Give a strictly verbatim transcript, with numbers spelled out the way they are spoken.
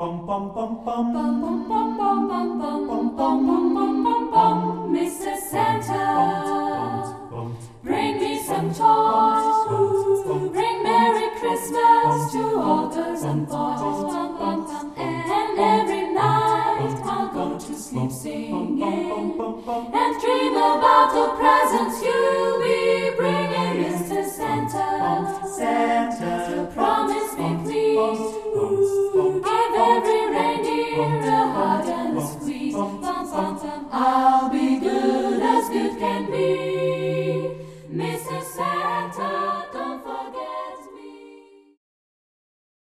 bum bum bum bum Bum bum bum bum bum bum bum bum bum bum bum bum. Mister Santa, bring me some toys. Bring Merry Christmas to all girls and boys. Bum bum bum. And every night I'll go to sleep singing and dream about the presents you'll be bringing, Mister Santa. Santa.